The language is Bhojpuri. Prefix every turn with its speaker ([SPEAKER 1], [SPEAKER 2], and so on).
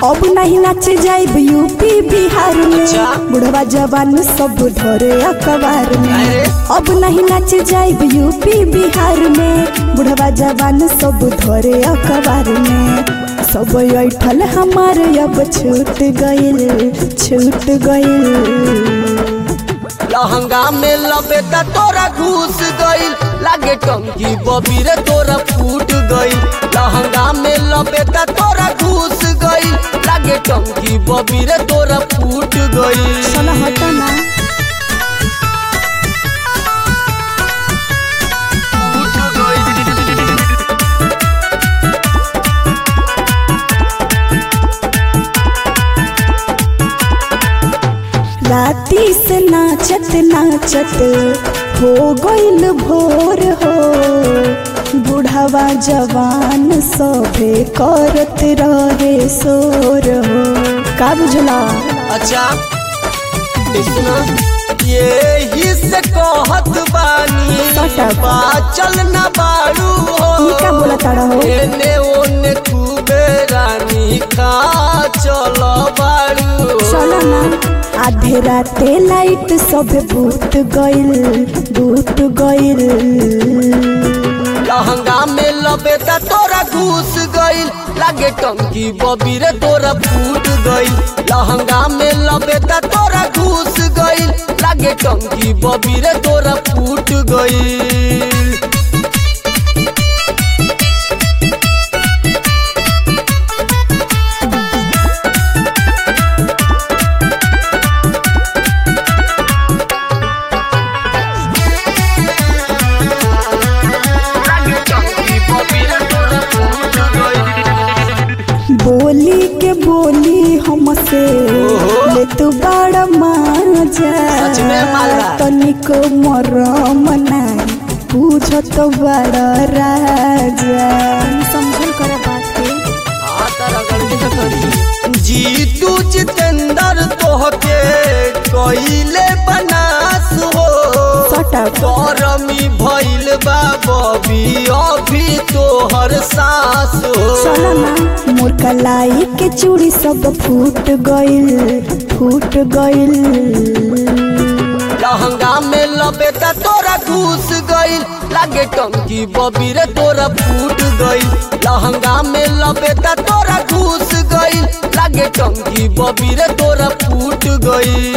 [SPEAKER 1] अब नहीं नाचे जाइब यूपी बिहार में, बुढ़वा जवान सब धरे अखबार में। अब नहीं नाचे जाइब यूपी बिहार में, बुढ़वा जवान सब धरे अखबार में। सब ऐठल हमार अब छूट गइल, छूट गइल।
[SPEAKER 2] लहंगा में लपेटा तोरा घुस गइल, लागे टंकी बबी रे तोरा फूट गइल। लहंगा में लपेटा तोरा घुस गइल, लागे टंकी बबी रे तोरा फूट गइल।
[SPEAKER 1] चला हटा ना राती से नाचत नाचत हो गइल भोर हो, बुढ़ावा जवान सभे करत रहे शोर हो। का बुझला?
[SPEAKER 2] अच्छा सुना, यही से कहत बानी चल ना बाड़ू हो।
[SPEAKER 1] का बोला ताड़ा हो?
[SPEAKER 2] एने ओने खूबे रानी का चल बाड़ू।
[SPEAKER 1] चला ना आधे राते लाइट सब बूत गइल, बूत गइल।
[SPEAKER 2] लहंगा में लपेटा तोरा घुस गइल, लागे टंकी बबी रे तोरा फूट गइल। लहंगा में लपेटा तोरा घुस गइल, लागे टंकी बबी रे तोरा फूट गइल।
[SPEAKER 1] बोली के बोली हमसे ले तू बड़ा मजा, तनिको मरम नहीं पूछो तो बड़ा राजा। समझल करे बात के।
[SPEAKER 2] जीतू जितेंद्र तोहके कइले बनास हो, गरमी भइल बा बबी अभी तोहर सास हो।
[SPEAKER 1] चला ना मोर कलाई के चूड़ी सब फूट गइल, फूट गइल।
[SPEAKER 2] लहंगा में लपेटा तोरा घुस गइल, लागे टंकी बबी रे तोरा फूट गइल। लहंगा में लपेटा तोरा घुस गइल, लागे टंकी बबी रे तोरा फूट गइल।